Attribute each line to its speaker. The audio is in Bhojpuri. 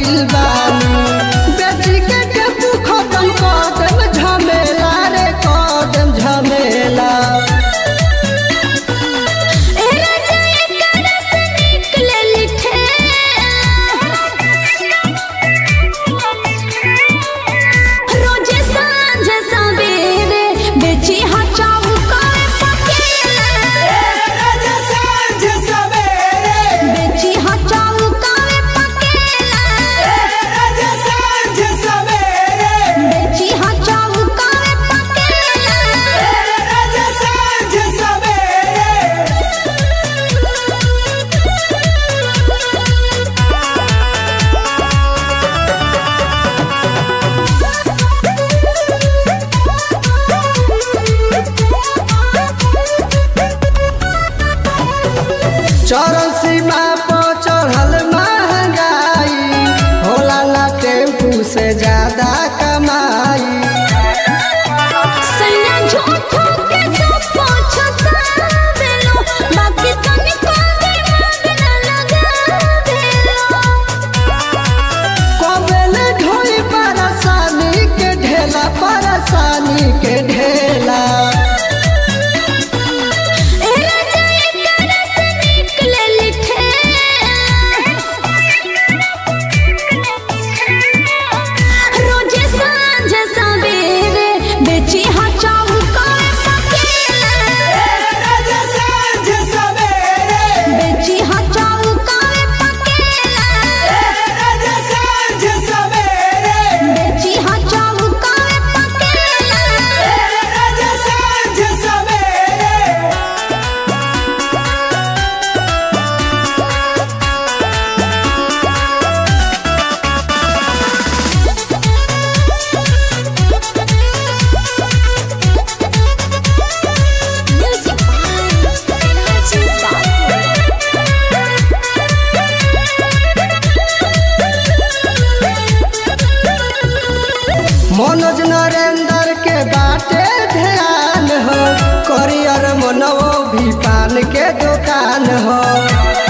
Speaker 1: गइल बानी बेटी के टेपू खत्म कर देम झमेला रे कर देम झमेला। चरण सीमा पर चढ़ल महंगाई होला ना टेम्पू से ज्यादा कमाई। कबेले ढोई परेशानी के ढेला परेशानी के ढेला। मनोज नरेंद्र के बाटे ध्यान हो करियर मनवो भी पान के दुकान हो।